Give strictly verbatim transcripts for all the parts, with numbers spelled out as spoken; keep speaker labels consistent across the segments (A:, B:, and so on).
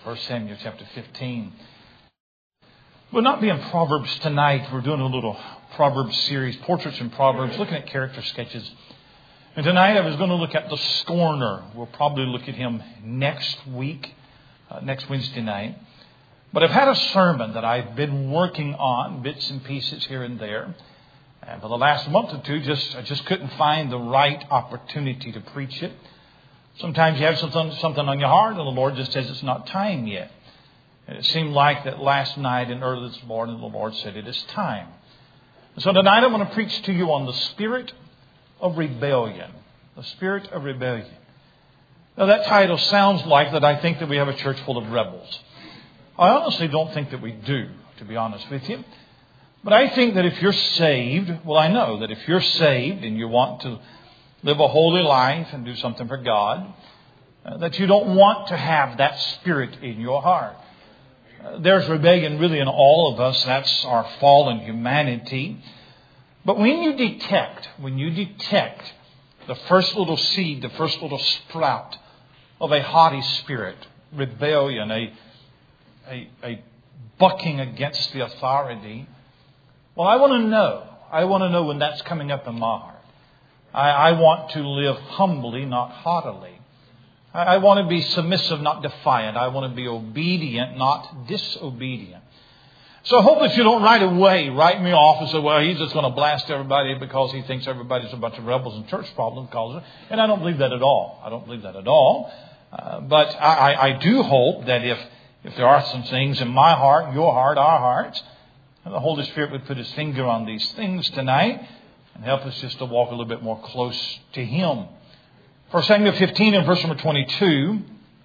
A: First Samuel chapter fifteen. We'll not be in Proverbs tonight. We're doing a little Proverbs series, Portraits in Proverbs, looking at character sketches. And tonight I was going to look at the scorner. We'll probably look at him next week, uh, next Wednesday night. But I've had a sermon that I've been working on, bits and pieces here and there. And for the last month or two, just I just couldn't find the right opportunity to preach it. Sometimes you have something, something on your heart and the Lord just says it's not time yet. And it seemed like that last night and early this morning the Lord said it is time. And so tonight I'm going to preach to you on the spirit of rebellion. The spirit of rebellion. Now that title sounds like that I think that we have a church full of rebels. I honestly don't think that we do, to be honest with you. But I think that if you're saved, well I know that if you're saved and you want to live a holy life and do something for God, uh, that you don't want to have that spirit in your heart. Uh, there's rebellion really in all of us. That's our fallen humanity. But when you detect, when you detect the first little seed, the first little sprout of a haughty spirit, rebellion, a, a, a bucking against the authority, well, I want to know. I want to know when that's coming up in my heart. I, I want to live humbly, not haughtily. I, I want to be submissive, not defiant. I want to be obedient, not disobedient. So I hope that you don't right away write me off and say, well, he's just going to blast everybody because he thinks everybody's a bunch of rebels and church problem causers. And I don't believe that at all. I don't believe that at all. Uh, but I, I, I do hope that if, if there are some things in my heart, your heart, our hearts, the Holy Spirit would put His finger on these things tonight and help us just to walk a little bit more close to Him. First Samuel fifteen and verse number twenty-two.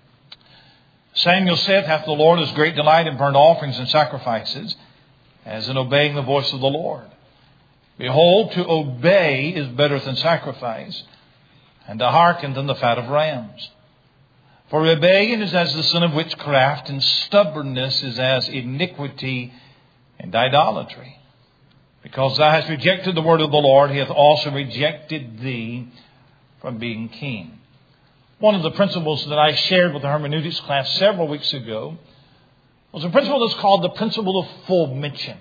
A: Samuel saith, hath the Lord as great delight in burnt offerings and sacrifices, as in obeying the voice of the Lord. Behold, to obey is better than sacrifice, and to hearken than the fat of rams. For rebellion is as the sin of witchcraft, and stubbornness is as iniquity and idolatry. Because thou hast rejected the word of the Lord, He hath also rejected thee from being king. One of the principles that I shared with the hermeneutics class several weeks ago was a principle that's called the principle of full mention.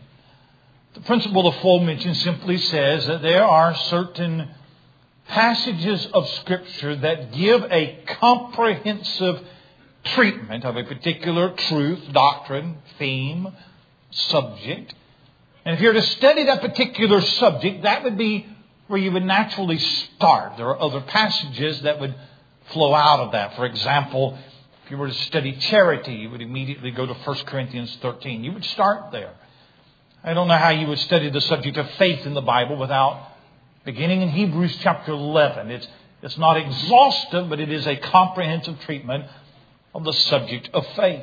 A: The principle of full mention simply says that there are certain passages of Scripture that give a comprehensive treatment of a particular truth, doctrine, theme, subject. And if you're to study that particular subject, that would be where you would naturally start. There are other passages that would flow out of that. For example, if you were to study charity, you would immediately go to First Corinthians thirteen. You would start there. I don't know how you would study the subject of faith in the Bible without beginning in Hebrews chapter eleven. It's, it's not exhaustive, but it is a comprehensive treatment of the subject of faith.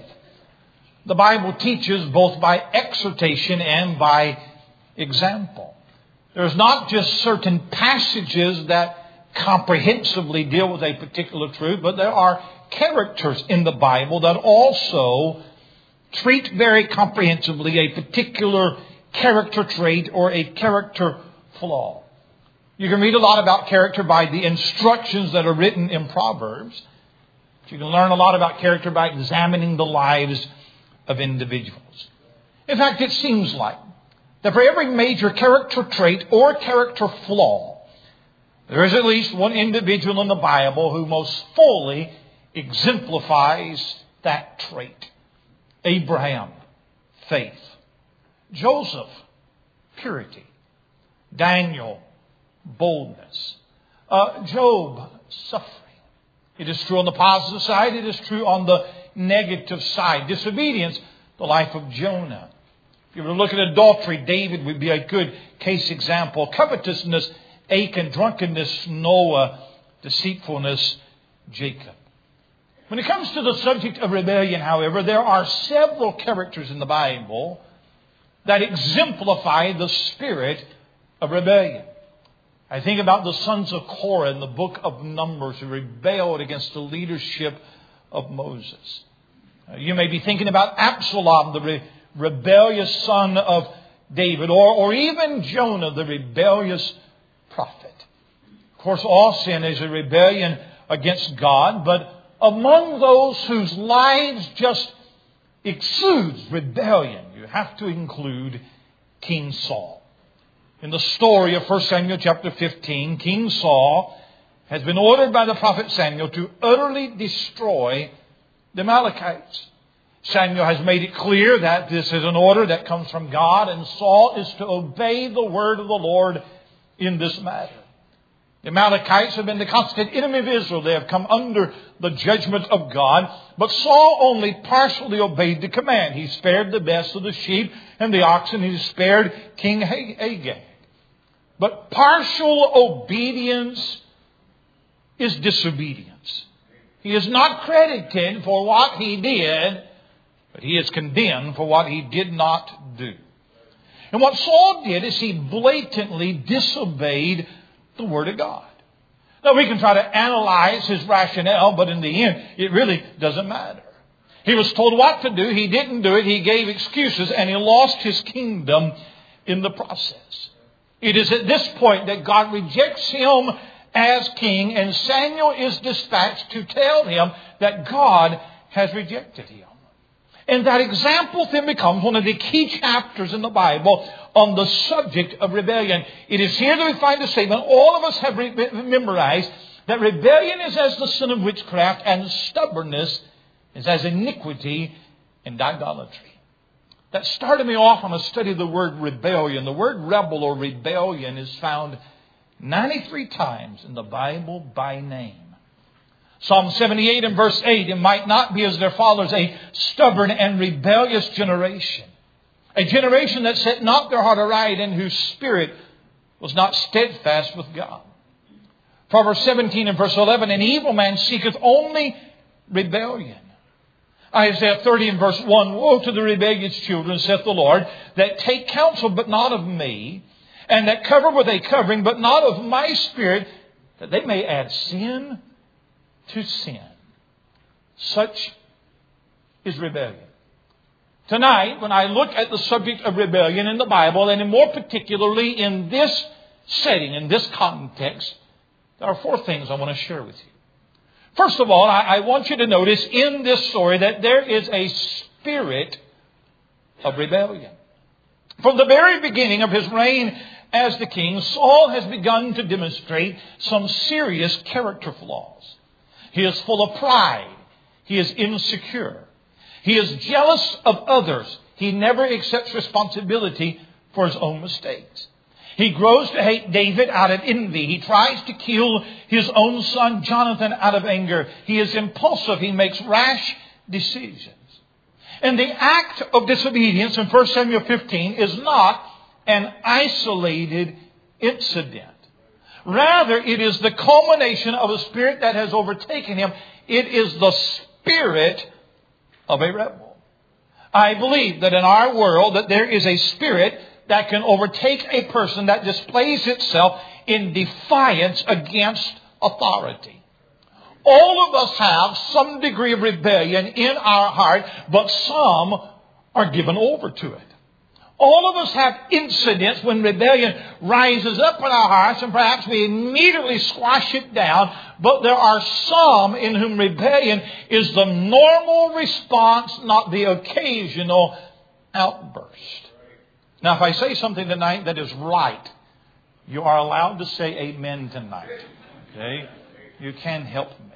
A: The Bible teaches both by exhortation and by example. There's not just certain passages that comprehensively deal with a particular truth, but there are characters in the Bible that also treat very comprehensively a particular character trait or a character flaw. You can read a lot about character by the instructions that are written in Proverbs. You can learn a lot about character by examining the lives of individuals. In fact, it seems like that for every major character trait or character flaw, there is at least one individual in the Bible who most fully exemplifies that trait. Abraham, faith. Joseph, purity. Daniel, boldness. Uh, Job, suffering. It is true on the positive side. It is true on the negative side. Disobedience, the life of Jonah. If you were to look at adultery, David would be a good case example. Covetousness, Achan. Drunkenness, Noah. Deceitfulness, Jacob. When it comes to the subject of rebellion, however, there are several characters in the Bible that exemplify the spirit of rebellion. I think about the sons of Korah in the book of Numbers who rebelled against the leadership of Moses. You may be thinking about Absalom, the re- rebellious son of David, or, or even Jonah, the rebellious prophet. Of course, all sin is a rebellion against God, but among those whose lives just exudes rebellion, you have to include King Saul. In the story of First Samuel chapter fifteen, King Saul has been ordered by the prophet Samuel to utterly destroy the Amalekites. Samuel has made it clear that this is an order that comes from God, and Saul is to obey the word of the Lord in this matter. The Amalekites have been the constant enemy of Israel. They have come under the judgment of God. But Saul only partially obeyed the command. He spared the best of the sheep and the oxen. He spared King Agag. But partial obedience is disobedience. He is not credited for what he did, but he is condemned for what he did not do. And what Saul did is he blatantly disobeyed the Word of God. Now we can try to analyze his rationale, but in the end, it really doesn't matter. He was told what to do. He didn't do it. He gave excuses, and he lost his kingdom in the process. It is at this point that God rejects him as king, and Samuel is dispatched to tell him that God has rejected him. And that example then becomes one of the key chapters in the Bible on the subject of rebellion. It is here that we find the statement all of us have re- memorized that rebellion is as the sin of witchcraft, and stubbornness is as iniquity and idolatry. That started me off on a study of the word rebellion. The word rebel or rebellion is found ninety-three times in the Bible by name. Psalm seventy-eight and verse eight, it might not be as their fathers, a stubborn and rebellious generation. A generation that set not their heart aright, and whose spirit was not steadfast with God. Proverbs seventeen and verse eleven, an evil man seeketh only rebellion. Isaiah thirty and verse one, woe to the rebellious children, saith the Lord, that take counsel but not of me, and that cover with a covering but not of my spirit, that they may add sin to sin. Such is rebellion. Tonight, when I look at the subject of rebellion in the Bible, and more particularly in this setting, in this context, there are four things I want to share with you. First of all, I, I want you to notice in this story that there is a spirit of rebellion. From the very beginning of his reign as the king, Saul has begun to demonstrate some serious character flaws. He is full of pride. He is insecure. He is jealous of others. He never accepts responsibility for his own mistakes. He grows to hate David out of envy. He tries to kill his own son Jonathan out of anger. He is impulsive. He makes rash decisions. And the act of disobedience in First Samuel fifteen is not an isolated incident. Rather, it is the culmination of a spirit that has overtaken him. It is the spirit of a rebel. I believe that in our world that there is a spirit that can overtake a person that displays itself in defiance against authority. All of us have some degree of rebellion in our heart, but some are given over to it. All of us have incidents when rebellion rises up in our hearts, and perhaps we immediately squash it down. But there are some in whom rebellion is the normal response, not the occasional outburst. Now, if I say something tonight that is right, you are allowed to say amen tonight. Okay? You can help me.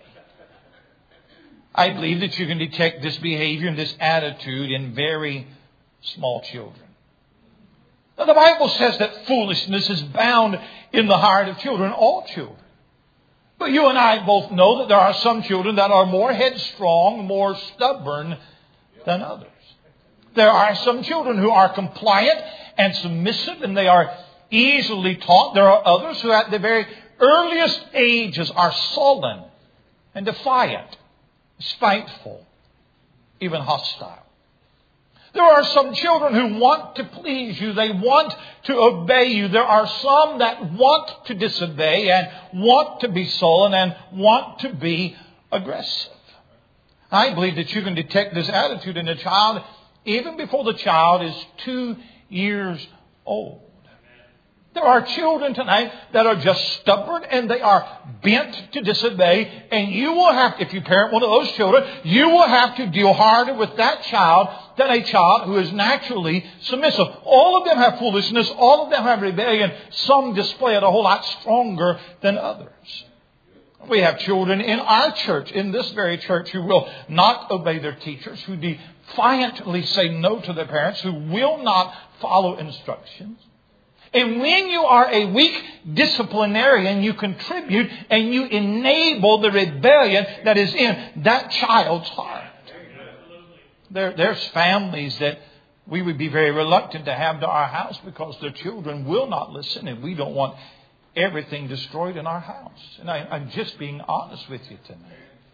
A: I believe that you can detect this behavior and this attitude in very small children. Now, the Bible says that foolishness is bound in the heart of children, all children. But you and I both know that there are some children that are more headstrong, more stubborn than others. There are some children who are compliant and submissive, and they are easily taught. There are others who at the very earliest ages are sullen and defiant, spiteful, even hostile. There are some children who want to please you. They want to obey you. There are some that want to disobey and want to be sullen and want to be aggressive. I believe that you can detect this attitude in a child even before the child is two years old. There are children tonight that are just stubborn and they are bent to disobey. And you will have, if you parent one of those children, you will have to deal harder with that child than a child who is naturally submissive. All of them have foolishness. All of them have rebellion. Some display it a whole lot stronger than others. We have children in our church, in this very church, who will not obey their teachers, who defiantly say no to their parents, who will not follow instructions. And when you are a weak disciplinarian, you contribute and you enable the rebellion that is in that child's heart. There, there's families that we would be very reluctant to have to our house because their children will not listen, and we don't want everything destroyed in our house. And I, I'm just being honest with you tonight.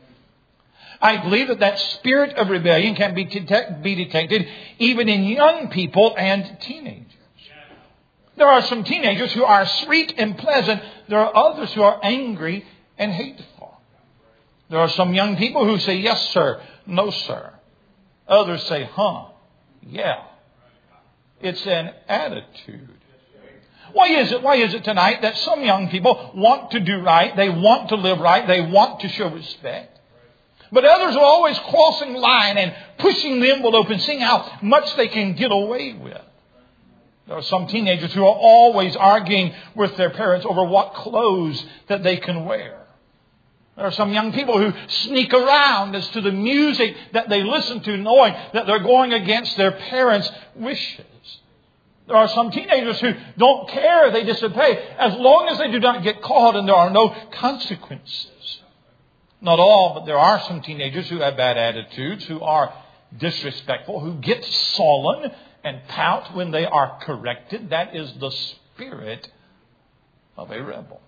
A: I believe that that spirit of rebellion can be, detect, be detected even in young people and teenagers. There are some teenagers who are sweet and pleasant. There are others who are angry and hateful. There are some young people who say, yes, sir, no, sir. Others say, huh, yeah. It's an attitude. Why is it, why is it tonight that some young people want to do right, they want to live right, they want to show respect? But others are always crossing the line and pushing the envelope and seeing how much they can get away with. There are some teenagers who are always arguing with their parents over what clothes that they can wear. There are some young people who sneak around as to the music that they listen to, knowing that they're going against their parents' wishes. There are some teenagers who don't care if they disobey as long as they do not get caught and there are no consequences. Not all, but there are some teenagers who have bad attitudes, who are disrespectful, who get sullen and pout when they are corrected. That is the spirit of a rebel.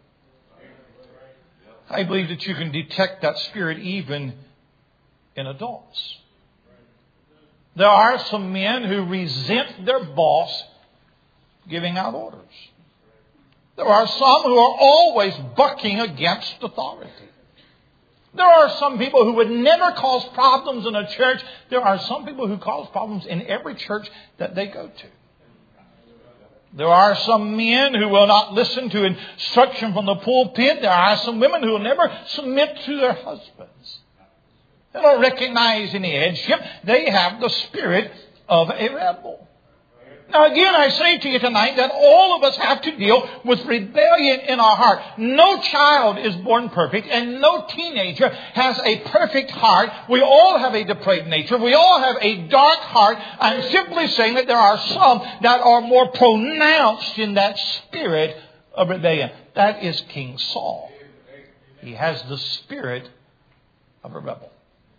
A: I believe that you can detect that spirit even in adults. There are some men who resent their boss giving out orders. There are some who are always bucking against authority. There are some people who would never cause problems in a church. There are some people who cause problems in every church that they go to. There are some men who will not listen to instruction from the pulpit. There are some women who will never submit to their husbands. They don't recognize any headship. They have the spirit of a rebel. Now again, I say to you tonight that all of us have to deal with rebellion in our heart. No child is born perfect and no teenager has a perfect heart. We all have a depraved nature. We all have a dark heart. I'm simply saying that there are some that are more pronounced in that spirit of rebellion. That is King Saul. He has the spirit of a rebel.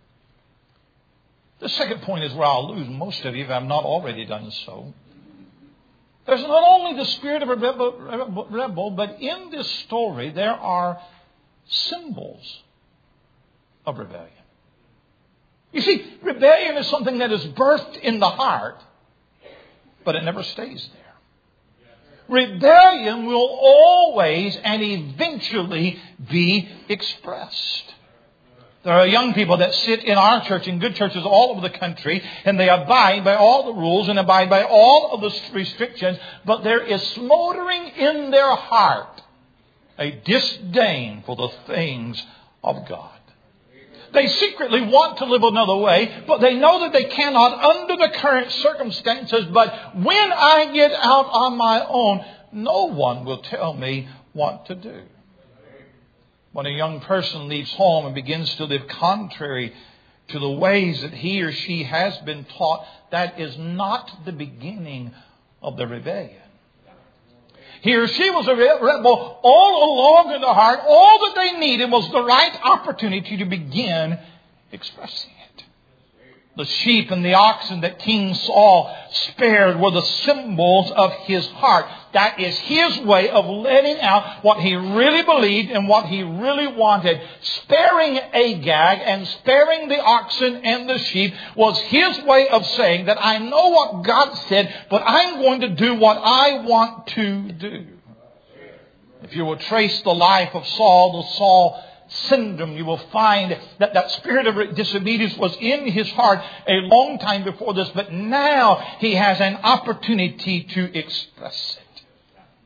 A: The second point is where I'll lose most of you if I've not already done so. There's not only the spirit of a rebel, rebel, but in this story there are symbols of rebellion. You see, rebellion is something that is birthed in the heart, but it never stays there. Rebellion will always and eventually be expressed. There are young people that sit in our church, in good churches all over the country, and they abide by all the rules and abide by all of the restrictions, but there is smoldering in their heart a disdain for the things of God. They secretly want to live another way, but they know that they cannot under the current circumstances. But when I get out on my own, no one will tell me what to do. When a young person leaves home and begins to live contrary to the ways that he or she has been taught, that is not the beginning of the rebellion. He or she was a rebel all along in the heart. All that they needed was the right opportunity to begin expressing it. The sheep and the oxen that King Saul spared were the symbols of his heart. That is his way of letting out what he really believed and what he really wanted. Sparing Agag and sparing the oxen and the sheep was his way of saying that I know what God said, but I'm going to do what I want to do. If you will trace the life of Saul, the Saul syndrome, you will find that that spirit of disobedience was in his heart a long time before this, but now he has an opportunity to express it.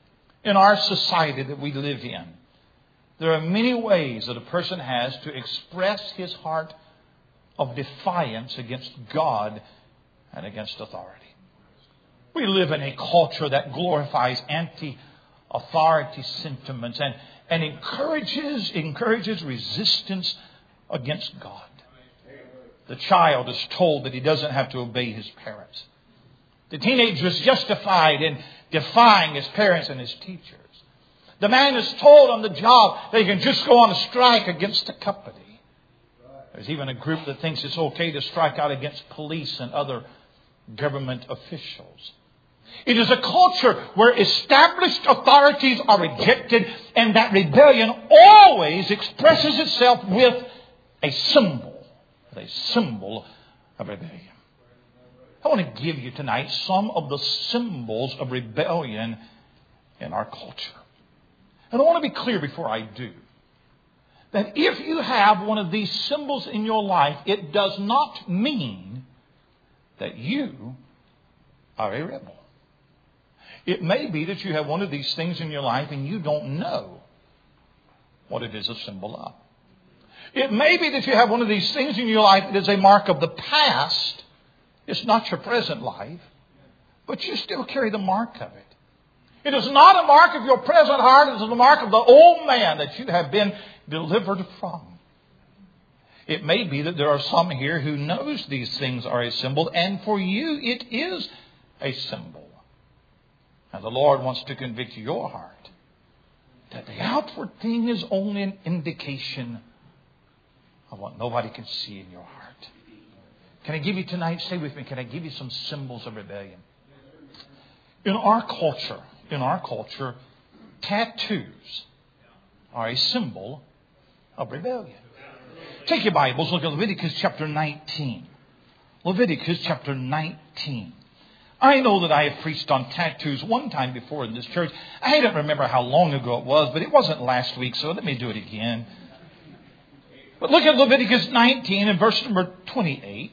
A: In our society that we live in, there are many ways that a person has to express his heart of defiance against God and against authority. We live in a culture that glorifies anti-authority sentiments and, and encourages, encourages resistance against God. The child is told that he doesn't have to obey his parents. The teenager is justified in defying his parents and his teachers. The man is told on the job that he can just go on a strike against the company. There's even a group that thinks it's okay to strike out against police and other government officials. It is a culture where established authorities are rejected, and that rebellion always expresses itself with a symbol, a symbol of rebellion. I want to give you tonight some of the symbols of rebellion in our culture. And I want to be clear before I do that if you have one of these symbols in your life, it does not mean that you are a rebel. It may be that you have one of these things in your life and you don't know what it is a symbol of. It may be that you have one of these things in your life that is a mark of the past. It's not your present life, but you still carry the mark of it. It is not a mark of your present heart. It is the mark of the old man that you have been delivered from. It may be that there are some here who knows these things are a symbol, and for you it is a symbol. And the Lord wants to convict your heart that the outward thing is only an indication of what nobody can see in your heart. Can I give you tonight, stay with me, can I give you some symbols of rebellion? In our culture, in our culture, tattoos are a symbol of rebellion. Take your Bibles, look at Leviticus chapter nineteen. Leviticus chapter nineteen. I know that I have preached on tattoos one time before in this church. I don't remember how long ago it was, but it wasn't last week, so let me do it again. But look at Leviticus nineteen and verse number twenty-eight.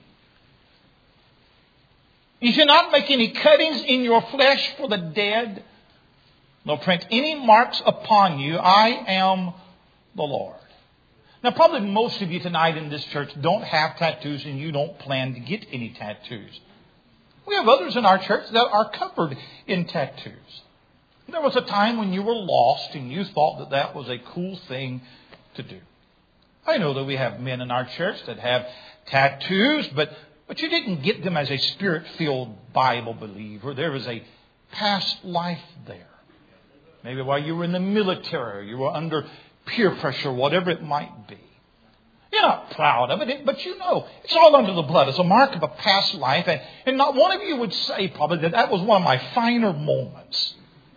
A: You shall not make any cuttings in your flesh for the dead, nor print any marks upon you. I am the Lord. Now, probably most of you tonight in this church don't have tattoos, and you don't plan to get any tattoos. We have others in our church that are covered in tattoos. There was a time when you were lost and you thought that that was a cool thing to do. I know that we have men in our church that have tattoos, but But you didn't get them as a Spirit-filled Bible believer. There was a past life there. Maybe while you were in the military, you were under peer pressure, whatever it might be. You're not proud of it, but you know it's all under the blood. It's a mark of a past life. And, and not one of you would say probably that that was one of my finer moments.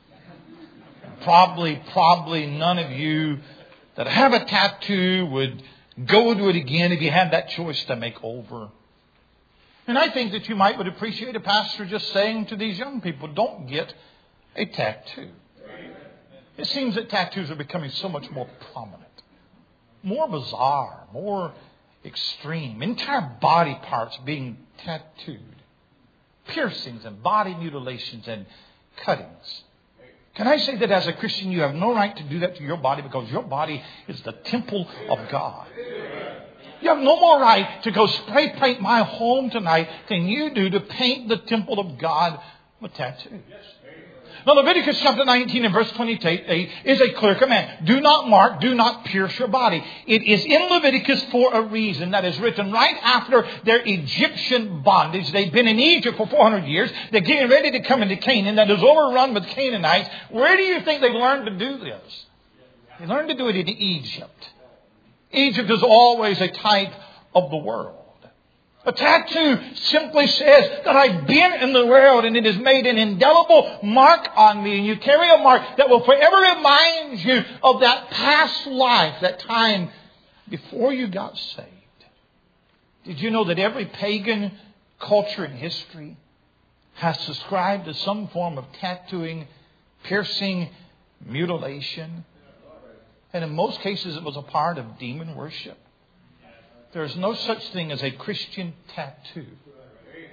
A: Probably, probably none of you that have a tattoo would go do it again if you had that choice to make over. And I think that you might would appreciate a pastor just saying to these young people, don't get a tattoo. It seems that tattoos are becoming so much more prominent, more bizarre, more extreme. Entire body parts being tattooed. Piercings and body mutilations and cuttings. Can I say that as a Christian you have no right to do that to your body because your body is the temple of God. You have no more right to go spray paint my home tonight than you do to paint the temple of God with tattoos. Now Leviticus chapter nineteen and verse twenty-eight is a clear command. Do not mark, do not pierce your body. It is in Leviticus for a reason. That is written right after their Egyptian bondage. They've been in Egypt for four hundred years. They're getting ready to come into Canaan that is overrun with Canaanites. Where do you think they learned to do this? They learned to do it in Egypt. Egypt is always a type of the world. A tattoo simply says that I've been in the world and it has made an indelible mark on me. And you carry a mark that will forever remind you of that past life, that time before you got saved. Did you know that every pagan culture in history has subscribed to some form of tattooing, piercing, mutilation? And in most cases, it was a part of demon worship. There is no such thing as a Christian tattoo.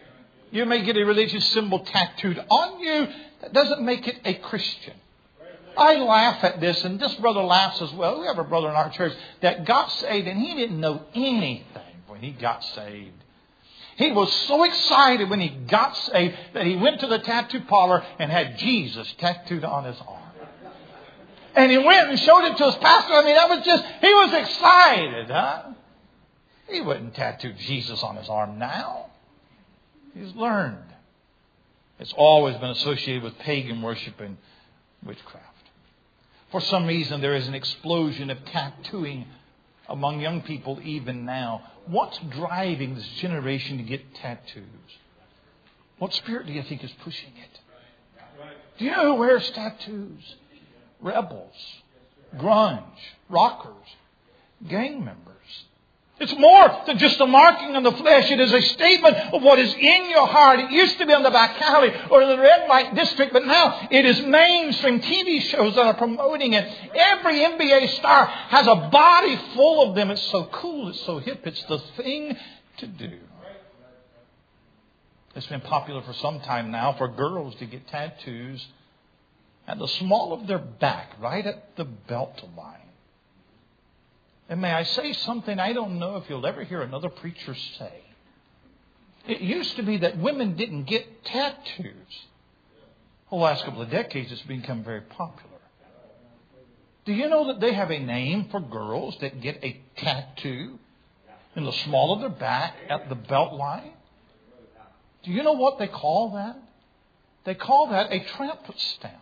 A: You may get a religious symbol tattooed on you. That doesn't make it a Christian. I laugh at this, and this brother laughs as well. We have a brother in our church that got saved, and he didn't know anything when he got saved. He was so excited when he got saved that he went to the tattoo parlor and had Jesus tattooed on his arm. And he went and showed it to his pastor. I mean, that was just, he was excited, huh? He wouldn't tattoo Jesus on his arm now. He's learned. It's always been associated with pagan worship and witchcraft. For some reason, there is an explosion of tattooing among young people even now. What's driving this generation to get tattoos? What spirit do you think is pushing it? Do you know who wears tattoos? Rebels, grunge, rockers, gang members. It's more than just a marking on the flesh. It is a statement of what is in your heart. It used to be on the back alley or in the red light district, but now it is mainstream T V shows that are promoting it. Every N B A star has a body full of them. It's so cool. It's so hip. It's the thing to do. It's been popular for some time now for girls to get tattoos at the small of their back, right at the belt line. And may I say something I don't know if you'll ever hear another preacher say. It used to be that women didn't get tattoos. The last couple of decades it's become very popular. Do you know that they have a name for girls that get a tattoo in the small of their back at the belt line? Do you know what they call that? They call that a tramp stamp.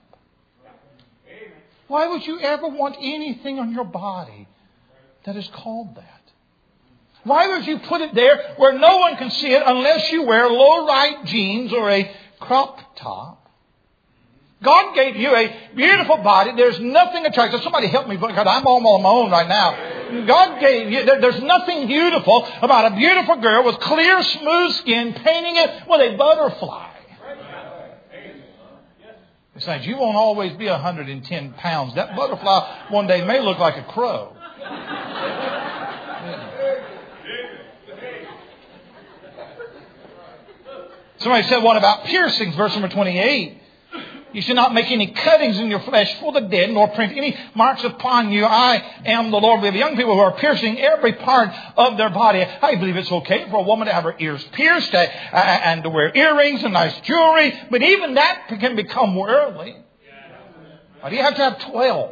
A: Why would you ever want anything on your body that is called that? Why would you put it there where no one can see it unless you wear low-rise jeans or a crop top? God gave you a beautiful body. There's nothing attractive. Somebody help me because I'm all on my own right now. God gave you, there's nothing beautiful about a beautiful girl with clear, smooth skin painting it with a butterfly. Besides, you won't always be one hundred ten pounds. That butterfly one day may look like a crow. Somebody said, what about piercings? Verse number twenty-eight. You should not make any cuttings in your flesh for the dead, nor print any marks upon you. I am the Lord. We have young people who are piercing every part of their body. I believe it's okay for a woman to have her ears pierced uh, and to wear earrings and nice jewelry. But even that can become worldly. Why do you have to have twelve?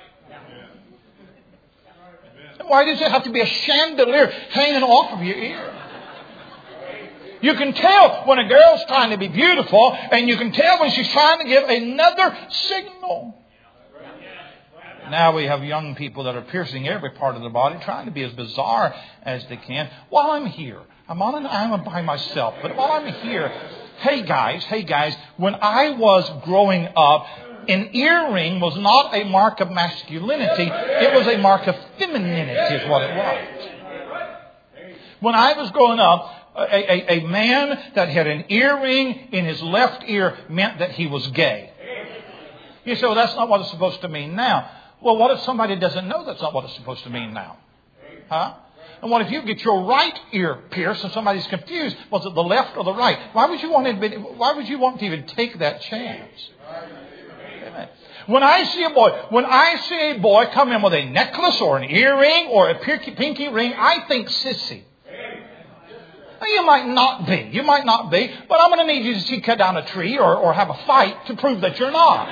A: Why does it have to be a chandelier hanging off of your ear? You can tell when a girl's trying to be beautiful, and you can tell when she's trying to give another signal. Now we have young people that are piercing every part of their body, trying to be as bizarre as they can. While I'm here, I'm on an island by myself, but while I'm here, hey guys, hey guys, when I was growing up, an earring was not a mark of masculinity. It was a mark of femininity is what it was. When I was growing up, a, a, a man that had an earring in his left ear meant that he was gay. You say, well, that's not what it's supposed to mean now. Well, what if somebody doesn't know that's not what it's supposed to mean now? Huh? And what if you get your right ear pierced and somebody's confused? Was it the left or the right? Why would you want to, why would you want to even take that chance? When I see a boy, when I see a boy come in with a necklace or an earring or a pinky ring, I think sissy. Now, you might not be. You might not be. But I'm going to need you to see cut down a tree or, or have a fight to prove that you're not.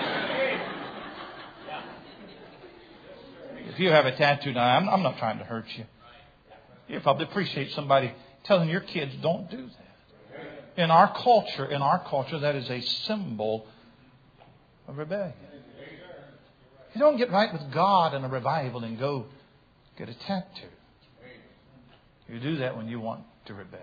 A: If you have a tattoo now, I'm, I'm not trying to hurt you. You probably appreciate somebody telling your kids don't do that. In our culture, in our culture, that is a symbol of rebellion. You don't get right with God in a revival and go get a tattoo. You do that when you want to rebel.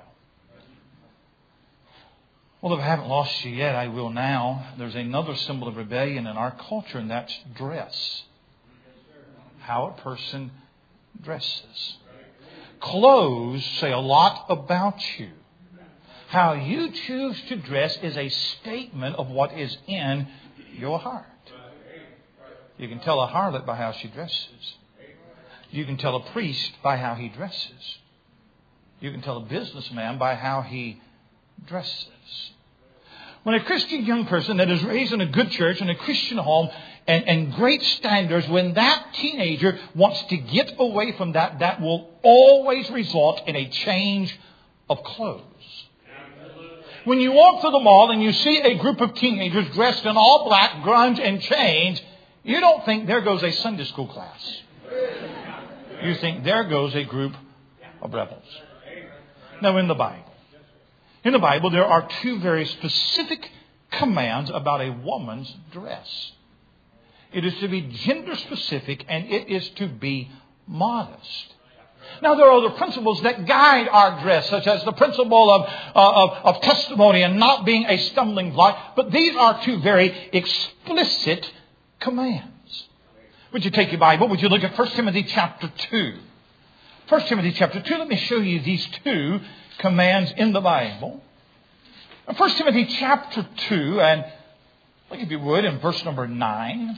A: Well, if I haven't lost you yet, I will now. There's another symbol of rebellion in our culture, and that's dress. How a person dresses. Clothes say a lot about you. How you choose to dress is a statement of what is in your heart. You can tell a harlot by how she dresses. You can tell a priest by how he dresses. You can tell a businessman by how he dresses. When a Christian young person that is raised in a good church, in a Christian home, and, and great standards, when that teenager wants to get away from that, that will always result in a change of clothes. When you walk through the mall and you see a group of teenagers dressed in all black, grunge, and chains, you don't think there goes a Sunday school class. You think there goes a group of rebels. Now, in the Bible, in the Bible, there are two very specific commands about a woman's dress. It is to be gender specific and it is to be modest. Now, there are other principles that guide our dress, such as the principle of, uh, of, of testimony and not being a stumbling block. But these are two very explicit commands. Would you take your Bible? Would you look at First Timothy chapter two? First Timothy chapter two. Let me show you these two commands in the Bible. First Timothy chapter two, and look if you would in verse number nine.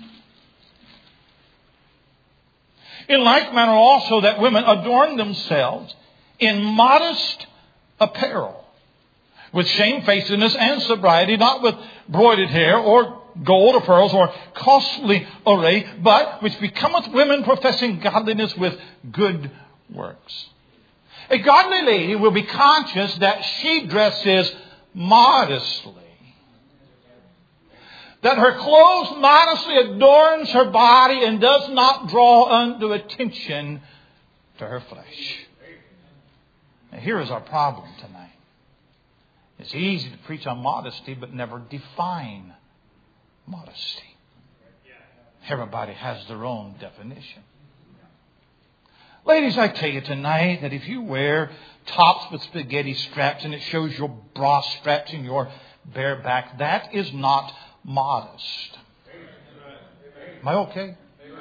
A: In like manner also that women adorn themselves in modest apparel, with shamefacedness and sobriety, not with broided hair or gold or pearls or costly array, but which becometh women professing godliness with good works. A godly lady will be conscious that she dresses modestly. That her clothes modestly adorns her body and does not draw undue attention to her flesh. Now, here is our problem tonight. It's easy to preach on modesty, but never define modesty. Everybody has their own definition. Ladies, I tell you tonight that if you wear tops with spaghetti straps and it shows your bra straps and your bare back, that is not modest. Am I okay?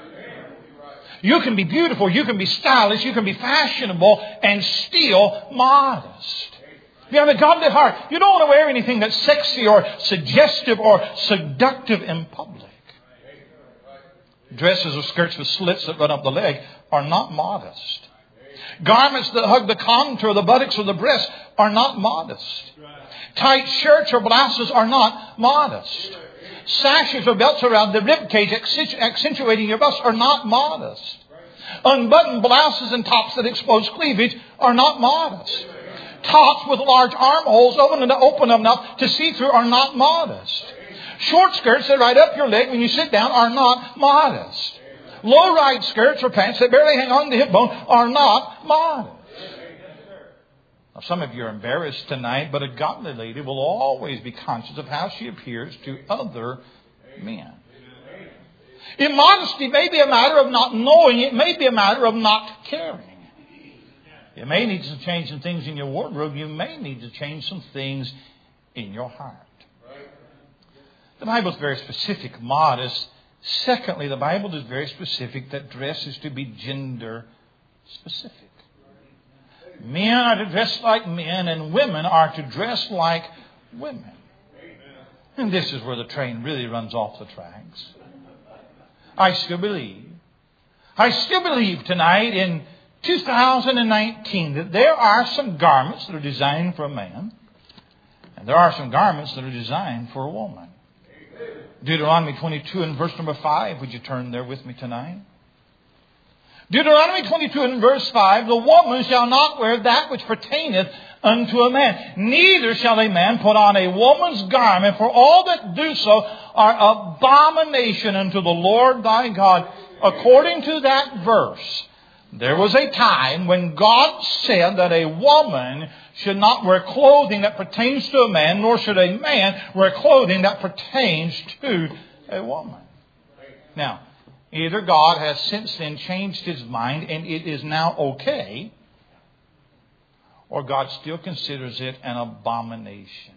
A: You can be beautiful, you can be stylish, you can be fashionable and still modest. If you have a godly heart, you don't want to wear anything that's sexy or suggestive or seductive in public. Dresses or skirts with slits that run up the leg are not modest. Garments that hug the contour of the buttocks or the breast are not modest. Tight shirts or blouses are not modest. Sashes or belts around the ribcage accentuating your bust are not modest. Unbuttoned blouses and tops that expose cleavage are not modest. Tops with large armholes open enough to see through are not modest. Short skirts that ride up your leg when you sit down are not modest. Low-ride skirts or pants that barely hang on the hip bone are not modest. Now, some of you are embarrassed tonight, but a godly lady will always be conscious of how she appears to other men. Immodesty may be a matter of not knowing. It may be a matter of not caring. You may need to change some things in your wardrobe. You may need to change some things in your heart. The Bible is very specific, modest. Secondly, the Bible is very specific that dress is to be gender specific. Men are to dress like men and women are to dress like women. And this is where the train really runs off the tracks. I still believe, I still believe tonight in two thousand nineteen that there are some garments that are designed for a man and there are some garments that are designed for a woman. Deuteronomy twenty-two and verse number five. Would you turn there with me tonight? Deuteronomy twenty-two and verse five. The woman shall not wear that which pertaineth unto a man. Neither shall a man put on a woman's garment, for all that do so are abomination unto the Lord thy God. According to that verse, there was a time when God said that a woman should not wear clothing that pertains to a man, nor should a man wear clothing that pertains to a woman. Now, either God has since then changed his mind and it is now okay, or God still considers it an abomination.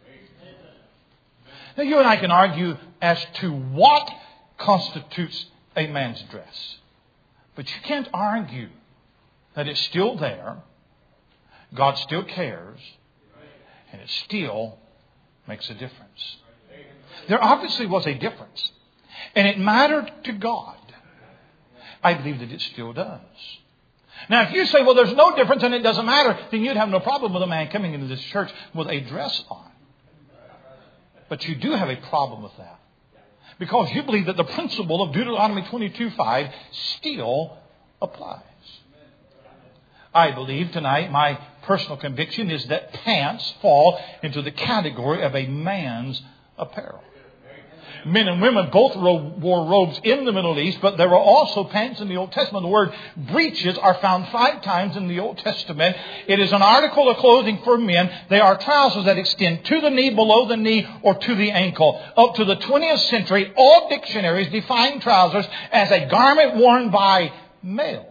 A: Now, you and I can argue as to what constitutes a man's dress. But you can't argue that it's still there, God still cares, and it still makes a difference. There obviously was a difference, and it mattered to God. I believe that it still does. Now, if you say, well, there's no difference and it doesn't matter, then you'd have no problem with a man coming into this church with a dress on. But you do have a problem with that. Because you believe that the principle of Deuteronomy twenty-two five still applies. I believe tonight, my personal conviction is that pants fall into the category of a man's apparel. Men and women both wore robes in the Middle East, but there were also pants in the Old Testament. The word breeches are found five times in the Old Testament. It is an article of clothing for men. They are trousers that extend to the knee, below the knee, or to the ankle. Up to the twentieth century, all dictionaries define trousers as a garment worn by males.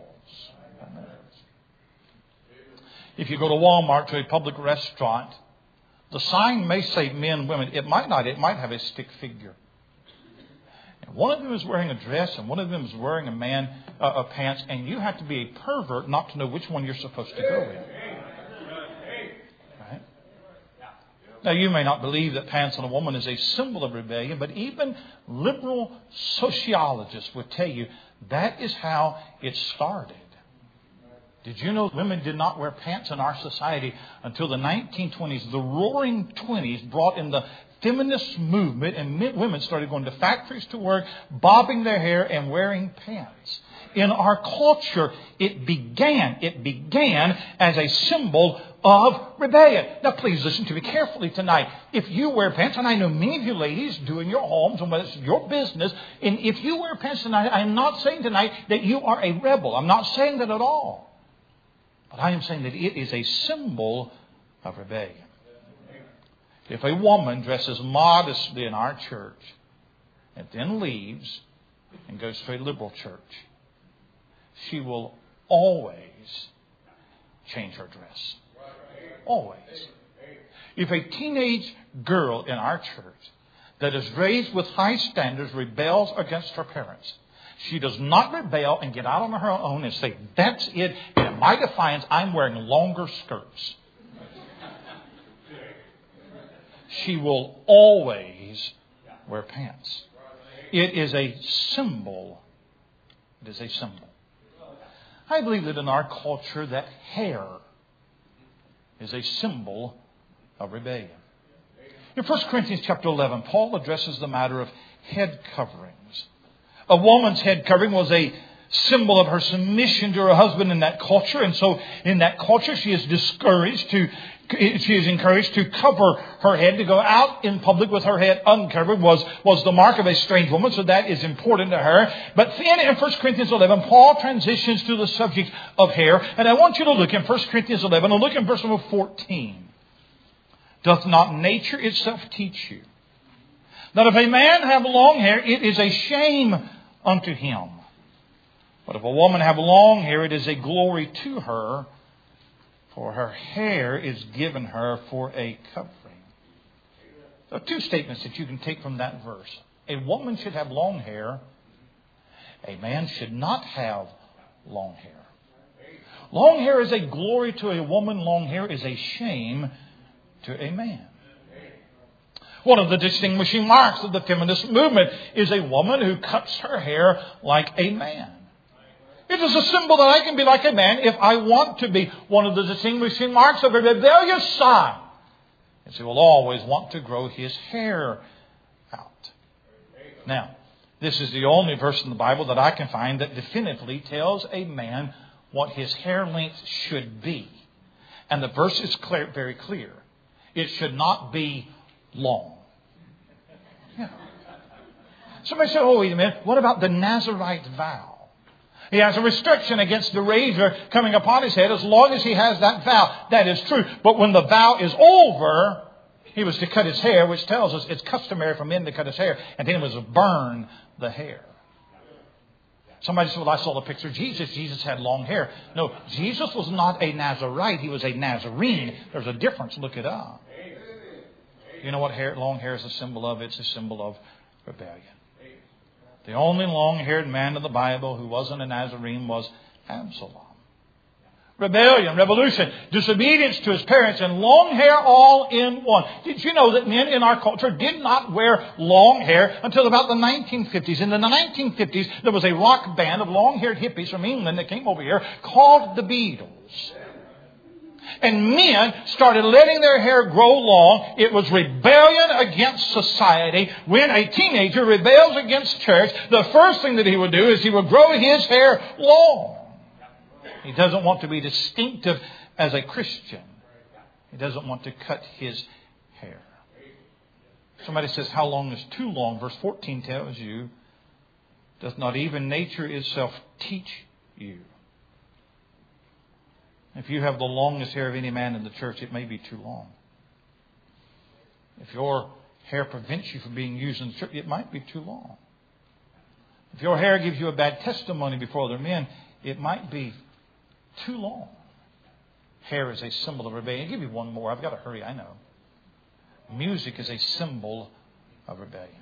A: If you go to Walmart, to a public restaurant, the sign may say men, women. It might not. It might have a stick figure. And one of them is wearing a dress and one of them is wearing a man uh, uh, pants. And you have to be a pervert not to know which one you're supposed to go in. Right? Now, you may not believe that pants on a woman is a symbol of rebellion, but even liberal sociologists would tell you that is how it started. Did you know women did not wear pants in our society until the nineteen twenties? The roaring twenties brought in the feminist movement, and women started going to factories to work, bobbing their hair and wearing pants. In our culture, it began, it began as a symbol of rebellion. Now, please listen to me carefully tonight. If you wear pants, and I know many of you ladies do in your homes, and whether it's your business, and if you wear pants tonight, I'm not saying tonight that you are a rebel. I'm not saying that at all. But I am saying that it is a symbol of rebellion. If a woman dresses modestly in our church and then leaves and goes to a liberal church, she will always change her dress. Always. If a teenage girl in our church that is raised with high standards rebels against her parents, she does not rebel and get out on her own and say, that's it. And in my defiance, I'm wearing longer skirts. She will always wear pants. It is a symbol. It is a symbol. I believe that in our culture that hair is a symbol of rebellion. In First Corinthians chapter eleven, Paul addresses the matter of head coverings. A woman's head covering was a symbol of her submission to her husband in that culture. And so in that culture, she is discouraged to, she is encouraged to cover her head. To go out in public with her head uncovered was, was the mark of a strange woman. So that is important to her. But then in First Corinthians eleven, Paul transitions to the subject of hair. And I want you to look in First Corinthians eleven and look in verse number fourteen. Doth not nature itself teach you that if a man have long hair, it is a shame unto him? But if a woman have long hair, it is a glory to her, for her hair is given her for a covering. There are two statements that you can take from that verse. A woman should have long hair. A man should not have long hair. Long hair is a glory to a woman. Long hair is a shame to a man. One of the distinguishing marks of the feminist movement is a woman who cuts her hair like a man. It is a symbol that I can be like a man if I want to be. One of the distinguishing marks of a rebellious son is he will always want to grow his hair out. Now, this is the only verse in the Bible that I can find that definitively tells a man what his hair length should be. And the verse is clear, very clear. It should not be long. Yeah. Somebody said, oh, wait a minute. What about the Nazarite vow? He has a restriction against the razor coming upon his head as long as he has that vow. That is true. But when the vow is over, he was to cut his hair, which tells us it's customary for men to cut his hair. And then it was to burn the hair. Somebody said, well, I saw the picture of Jesus. Jesus had long hair. No, Jesus was not a Nazarite. He was a Nazarene. There's a difference. Look it up. You know what hair, long hair is a symbol of? It's a symbol of rebellion. The only long-haired man in the Bible who wasn't a Nazarene was Absalom. Rebellion, revolution, disobedience to his parents, and long hair all in one. Did you know that men in our culture did not wear long hair until about the nineteen fifties? In the nineteen fifties, there was a rock band of long-haired hippies from England that came over here called the Beatles. and men started letting their hair grow long, it was rebellion against society. When a teenager rebels against church, the first thing that he would do is he would grow his hair long. He doesn't want to be distinctive as a Christian. He doesn't want to cut his hair. Somebody says, how long is too long? Verse fourteen tells you, does not even nature itself teach you? If you have the longest hair of any man in the church, it may be too long. If your hair prevents you from being used in the church, it might be too long. If your hair gives you a bad testimony before other men, it might be too long. Hair is a symbol of rebellion. I'll give you one more. I've got to hurry, I know. Music is a symbol of rebellion.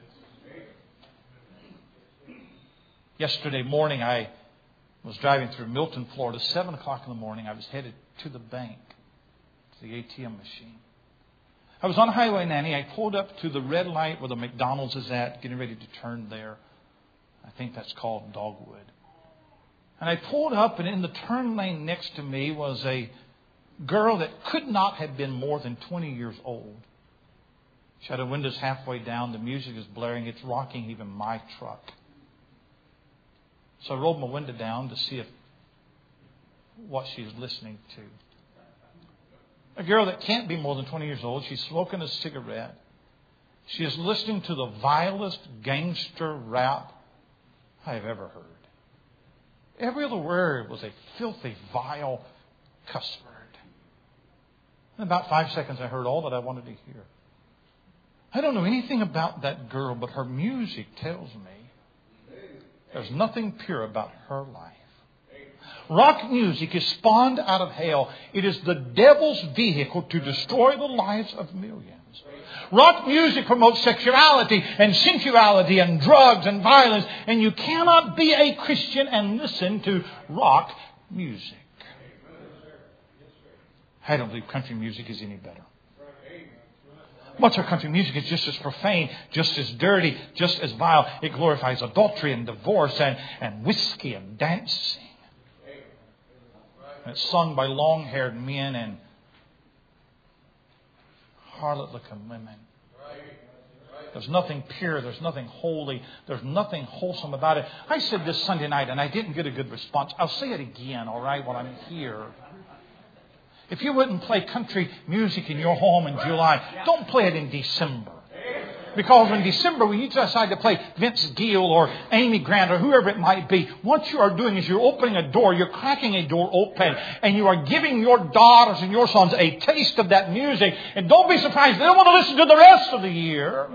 A: Yesterday morning, I was driving through Milton, Florida. Seven o'clock in the morning, I was headed to the bank, to the A T M machine. I was on Highway ninety. I pulled up to the red light where the McDonald's is at, getting ready to turn there. I think that's called Dogwood. And I pulled up, and in the turn lane next to me was a girl that could not have been more than twenty years old. She had her windows halfway down. The music is blaring. It's rocking even my truck. So I rolled my window down to see if what she's listening to. A girl that can't be more than twenty years old. She's smoking a cigarette. She is listening to the vilest gangster rap I have ever heard. Every other word was a filthy, vile cuss word. In about five seconds, I heard all that I wanted to hear. I don't know anything about that girl, but her music tells me there's nothing pure about her life. Rock music is spawned out of hell. It is the devil's vehicle to destroy the lives of millions. Rock music promotes sexuality and sensuality and drugs and violence. And you cannot be a Christian and listen to rock music. I don't believe country music is any better. Much of country music is just as profane, just as dirty, just as vile. It glorifies adultery and divorce and, and whiskey and dancing. And it's sung by long-haired men and harlot-looking women. There's nothing pure. There's nothing holy. There's nothing wholesome about it. I said this Sunday night and I didn't get a good response. I'll say it again, all right, while I'm here. If you wouldn't play country music in your home in July, don't play it in December. Because in December, when you decide to play Vince Gill or Amy Grant or whoever it might be, what you are doing is you're opening a door, you're cracking a door open, and you are giving your daughters and your sons a taste of that music. And don't be surprised, they don't want to listen to the rest of the year.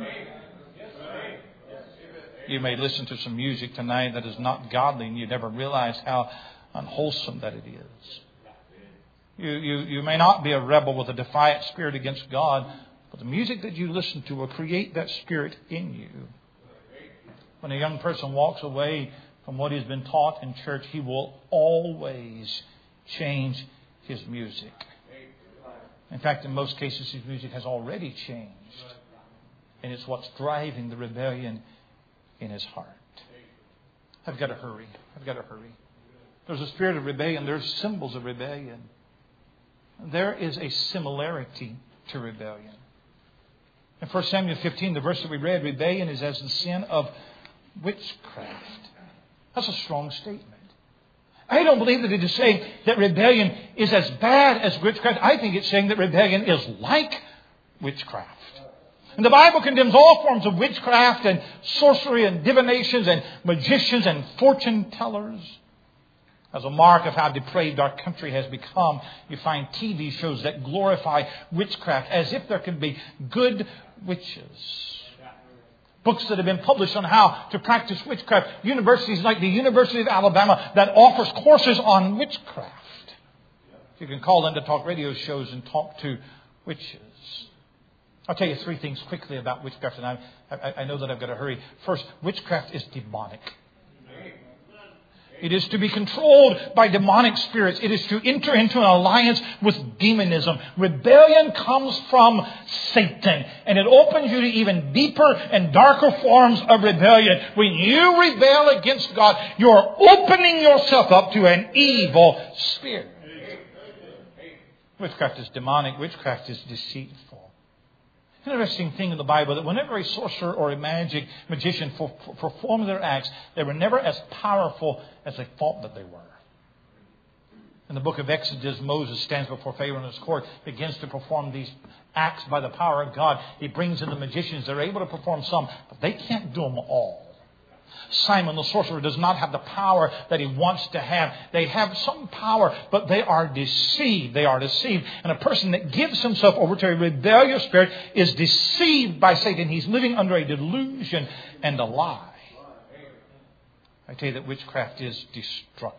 A: You may listen to some music tonight that is not godly, and you never realize how unwholesome that it is. You, you, you may not be a rebel with a defiant spirit against God, but the music that you listen to will create that spirit in you. When a young person walks away from what he's been taught in church, he will always change his music. In fact, in most cases, his music has already changed. And it's what's driving the rebellion in his heart. I've got to hurry. I've got to hurry. There's a spirit of rebellion. There's symbols of rebellion. There is a similarity to rebellion. In First Samuel fifteen, the verse that we read, rebellion is as the sin of witchcraft. That's a strong statement. I don't believe that it is saying that rebellion is as bad as witchcraft. I think it's saying that rebellion is like witchcraft. And the Bible condemns all forms of witchcraft and sorcery and divinations and magicians and fortune tellers. As a mark of how depraved our country has become, you find T V shows that glorify witchcraft as if there can be good witches. Books that have been published on how to practice witchcraft. Universities like the University of Alabama that offers courses on witchcraft. You can call into talk radio shows and talk to witches. I'll tell you three things quickly about witchcraft, and I, I, I know that I've got to hurry. First, witchcraft is demonic. It is to be controlled by demonic spirits. It is to enter into an alliance with demonism. Rebellion comes from Satan. And it opens you to even deeper and darker forms of rebellion. When you rebel against God, you're opening yourself up to an evil spirit. Witchcraft is demonic. Witchcraft is deceitful. Interesting thing in the Bible that whenever a sorcerer or a magic magician performed their acts, they were never as powerful as they thought that they were. In the book of Exodus, Moses stands before Pharaoh and his court, begins to perform these acts by the power of God. He brings in the magicians. They're able to perform some, but they can't do them all. Simon the sorcerer does not have the power that he wants to have. They have some power, but they are deceived. They are deceived. And a person that gives himself over to a rebellious spirit is deceived by Satan. He's living under a delusion and a lie. I tell you that witchcraft is destructive.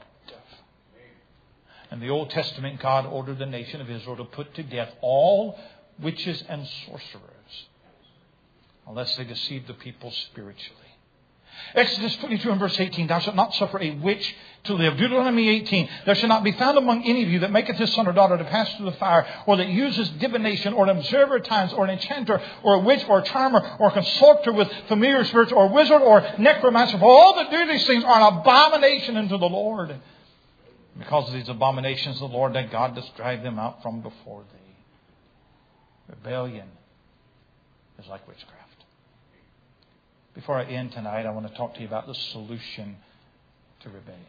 A: In the Old Testament, God ordered the nation of Israel to put to death all witches and sorcerers unless they deceived the people spiritually. Exodus twenty-two and verse eighteen, thou shalt not suffer a witch to live. Deuteronomy eighteen, there shall not be found among any of you that maketh his son or daughter to pass through the fire, or that uses divination, or an observer of times, or an enchanter, or a witch, or a charmer, or a consulter with familiar spirits, or a wizard, or necromancer. For all that do these things are an abomination unto the Lord. Because of these abominations, the Lord thy God does drive them out from before thee. Rebellion is like witchcraft. Before I end tonight, I want to talk to you about the solution to rebellion.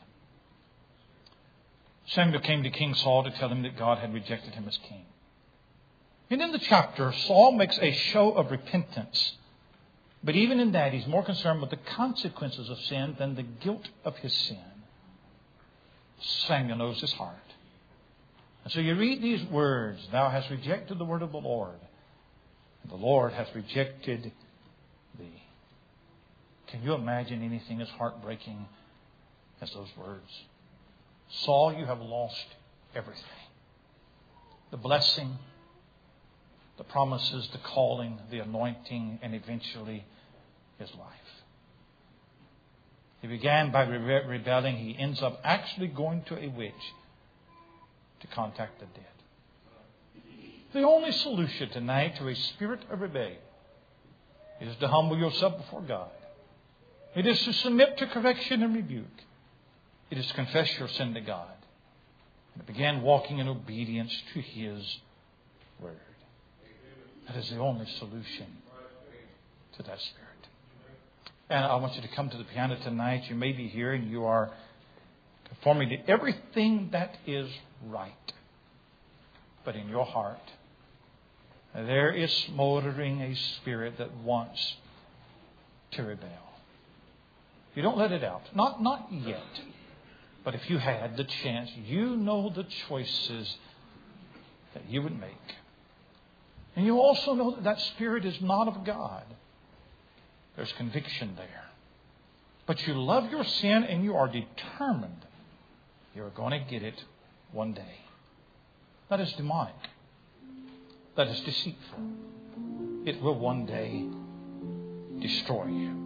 A: Samuel came to King Saul to tell him that God had rejected him as king. And in the chapter, Saul makes a show of repentance. But even in that, he's more concerned with the consequences of sin than the guilt of his sin. Samuel knows his heart. And so you read these words, thou hast rejected the word of the Lord, and the Lord hath rejected thee. Can you imagine anything as heartbreaking as those words? Saul, you have lost everything. The blessing, the promises, the calling, the anointing, and eventually his life. He began by rebe- rebelling. He ends up actually going to a witch to contact the dead. The only solution tonight to a spirit of rebellion is to humble yourself before God. It is to submit to correction and rebuke. It is to confess your sin to God. And to begin walking in obedience to His Word. That is the only solution to that spirit. And I want you to come to the piano tonight. You may be here and you are conforming to everything that is right. But in your heart, there is smoldering a spirit that wants to rebel. You don't let it out. Not, not yet. But if you had the chance, you know the choices that you would make. And you also know that that spirit is not of God. There's conviction there. But you love your sin and you are determined you're going to get it one day. That is demonic. That is deceitful. It will one day destroy you.